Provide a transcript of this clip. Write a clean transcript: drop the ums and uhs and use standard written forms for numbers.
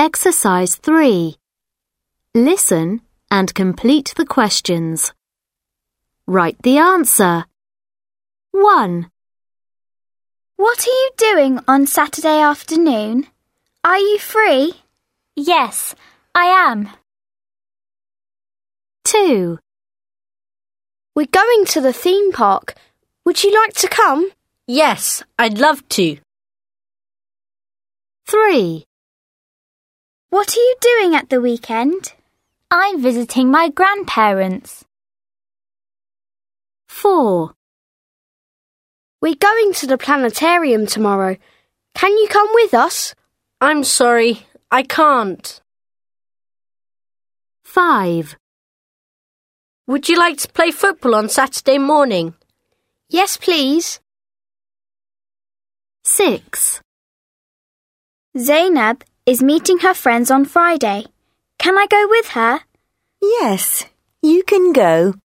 Exercise 3. Listen and complete the questions. Write the answer. 1. What are you doing on Saturday afternoon? Are you free? Yes, I am. 2. We're going to the theme park. Would you like to come? Yes, I'd love to. 3. What are you doing at the weekend? I'm visiting my grandparents. 4. We're going to the planetarium tomorrow. Can you come with us? I'm sorry, I can't. 5. Would you like to play football on Saturday morning? Yes, please. 6. Zainab is meeting her friends on Friday. Can I go with her? Yes, you can go.